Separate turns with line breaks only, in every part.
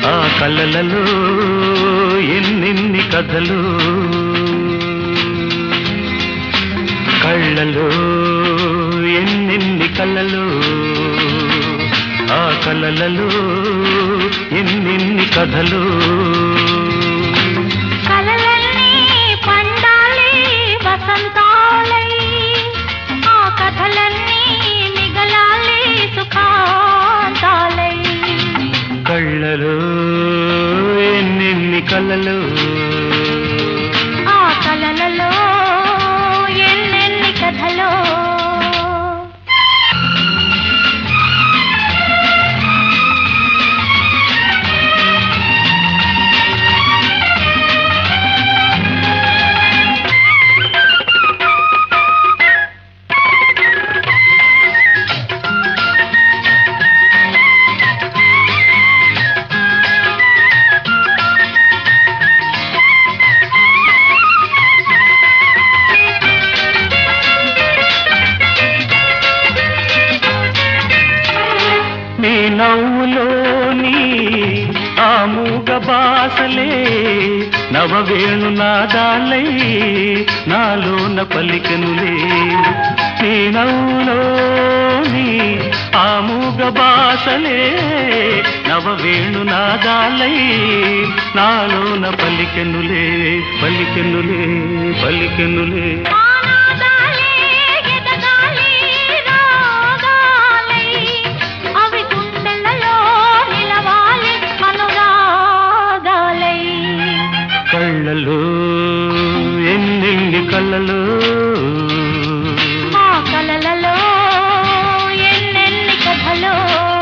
ఆ కలలలో ఎన్నెన్ని కథలు, కళ్ళలో ఎన్నెన్ని కలలు, ఆ కలలలో ఎన్నెన్ని కథలు.
కలలన్నీ పండాలి వసంతాలై, ఆ కథలన్నీ మిగలాలి సుఖాంతాలై.
కళ్ళలో ఎన్నెన్ని కలలు,
ఆ కలలలో ఎన్నెన్ని కథలో.
నీ నవ్వులోని ఆ మూగ బాసలే నవవేణునాదాలై నాలోన పలికెనులే. నీ నవ్వులోని ఆ మూగ బాసలే నవవేణునాదాలై నాలోన పలికెనులే, పలికెనులే, పలికెనులే. కళ్ళలో ఎన్నెన్ని కళ్ళలు,
ఆ కలలలో ఎన్నెన్ని కథలో.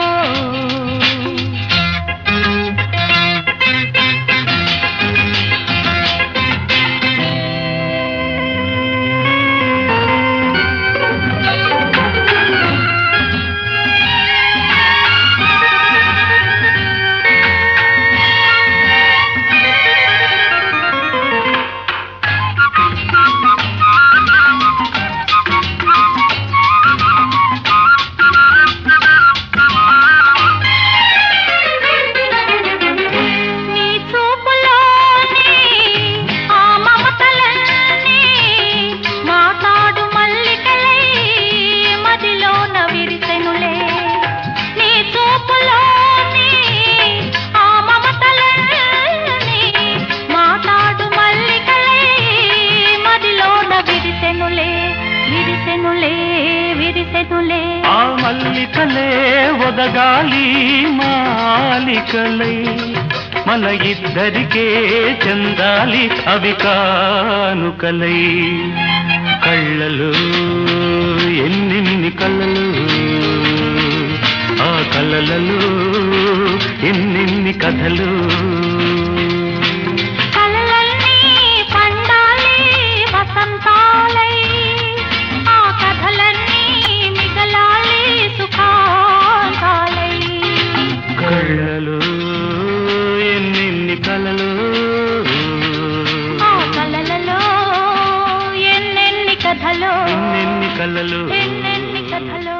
ఆ మల్లికలే ఒదగాలి మాలికలై, మన ఇద్దరికే చెందాలి అవి కానుకలై. కళ్ళలో ఎన్నెన్ని కళ్ళలు, ఆ కలలలో ఎన్నెన్ని కథలు.
కలలన్నీ పండాలి వసంతాలై, ఆ కథలన్నీ మిగలాలి సుఖాంతాలై.
కళ్ళలో ఎన్నెన్ని కలలు,
ఆ కలలలో ఎన్నెన్ని కథలో,
ఎన్నెన్ని కలలు,
ఎన్నెన్ని కథలో.